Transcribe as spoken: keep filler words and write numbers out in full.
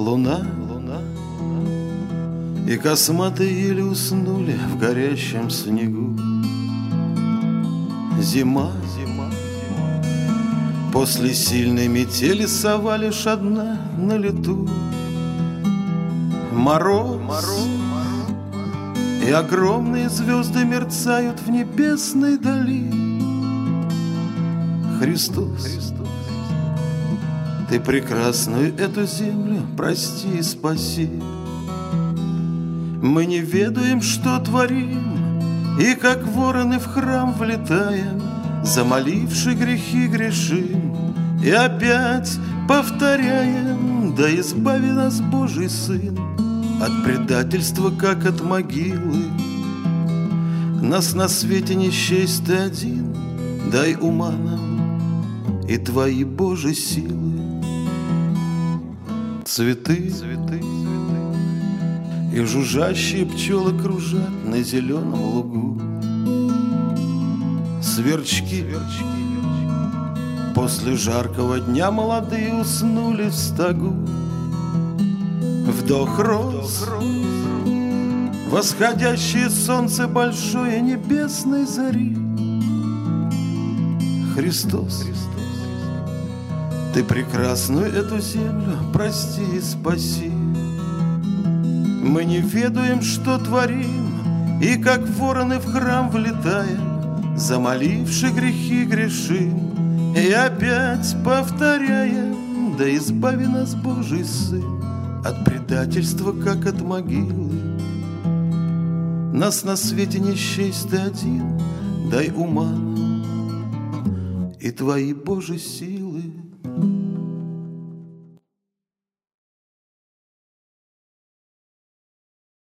луна, луна, и косматые ели уснули в горящем снегу. Зима, зима, после сильной метели сова лишь одна на лету. Мороз, мороз, и огромные звезды мерцают в небесной дали. Христос, Христос, ты прекрасную эту землю прости и спаси. Мы не ведаем, что творим, и как вороны в храм влетаем, замоливши грехи грешим, и опять повторяем: да избави нас Божий Сын от предательства, как от могилы. Нас на свете не счесть ты один, дай ума нам и твои Божьи силы. Цветы, цветы, цветы, и жужжащие пчелы кружат на зеленом лугу. Сверчки, сверчки, после жаркого дня молодые уснули в стогу. Вдох роз, восходящее солнце большой небесной зари. Христос, ты прекрасную эту землю прости и спаси. Мы не ведаем, что творим, и как вороны в храм влетаем, замоливши грехи грешим, и опять повторяем: да избави нас Божий Сын от предательства, как от могилы. Нас на свете не счесть ты один, дай ума нам и твои Божьи силы.